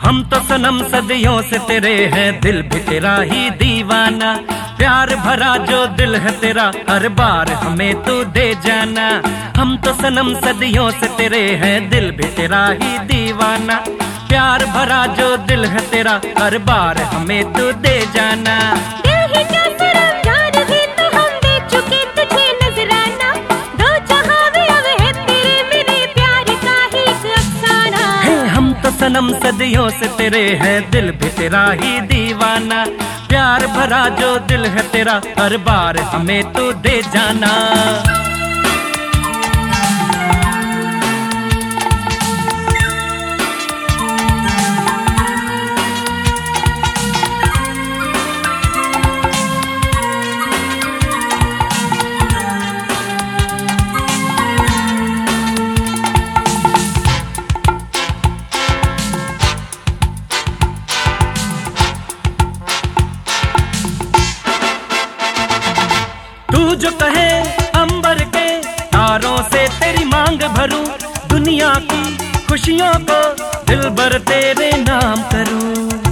हम तो सनम सदियों से तेरे हैं, दिल भी तेरा ही दीवाना। प्यार भरा जो दिल है तेरा, हर बार हमें तू दे जाना। हम तो सनम सदियों से तेरे हैं, दिल भी तेरा ही दीवाना। प्यार भरा जो दिल है तेरा, हर बार हमें तू दे जाना। सनम सदियों से तेरे हैं, दिल भी तेरा ही दीवाना। प्यार भरा जो दिल है तेरा, हर बार हमें तू दे जाना। तू जो कहे अंबर के तारों से तेरी मांग भरूं, दुनिया की खुशियों को दिल भर तेरे नाम करूं।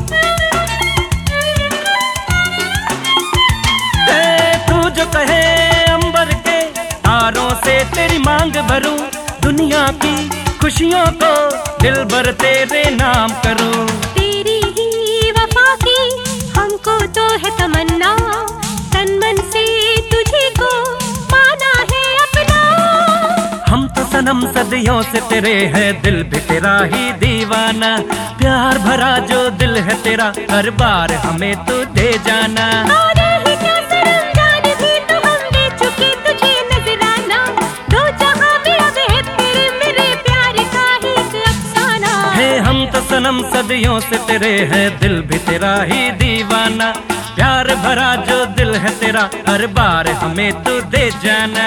तू जो कहे अंबर के तारों से तेरी मांग भरूं, दुनिया की खुशियों को दिल भर तेरे नाम करूं। तेरी ही वफा की हमको तो है तमन्ना, तन मन से तुझी को माना है अपना। हम तो सनम सदियों से तेरे हैं, दिल भी तेरा ही दीवाना। प्यार भरा जो दिल है तेरा, हर बार हमें तू दे जाना। ही क्या सनम जान भी तो हम दे चुके तुझे नजराना। दो जहां में अब है तेरे मेरे प्यार का ही एक अफसाना है। हम तो सनम सदियों से तेरे हैं, दिल भी तेरा ही दीवाना। प्यार भरा जो दिल है तेरा, हर बार हमें तू दे जाना।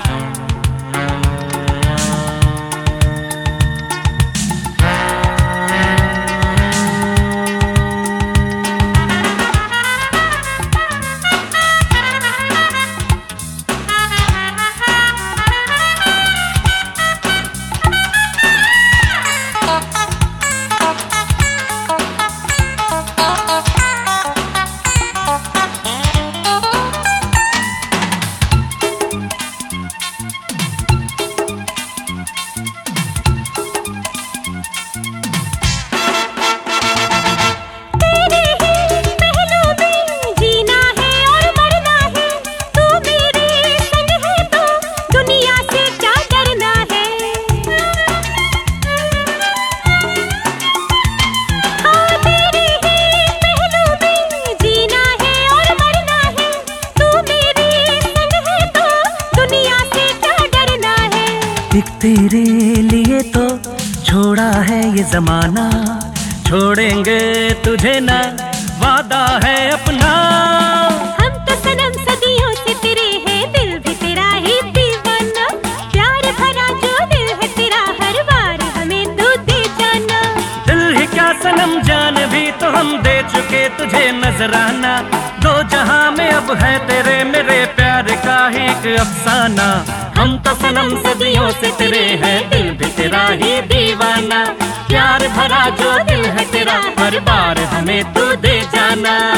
एक तेरे लिए तो छोड़ा है ये जमाना, छोड़ेंगे तुझे ना, वादा है अपना। हम तो सनम सदियों से तेरे हैं, दिल भी तेरा ही दीवाना। प्यार भरा जो दिल है तेरा, हर बार हमें तू दे जाना। दिल ही क्या सनम जान भी तो हम दे चुके तुझे नजराना। दो जहां में अब है तेरे मेरे प्यार का ही एक अफसाना। हम तो सनम सदियों से तेरे हैं, दिल भी तेरा ही दीवाना। प्यार भरा जो दिल है तेरा, हर बार हमें तू दे जाना।